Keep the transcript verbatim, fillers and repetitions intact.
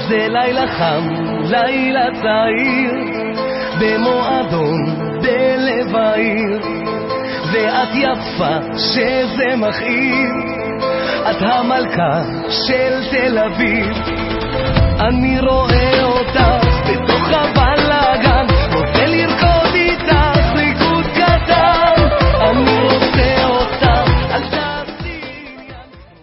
זה לילה חם, לילה צעיר, במועדון בלב העיר, ואת יפה שזה מכעיר, את המלכה של תל אביב. אני רואה אותך בתוך הבית,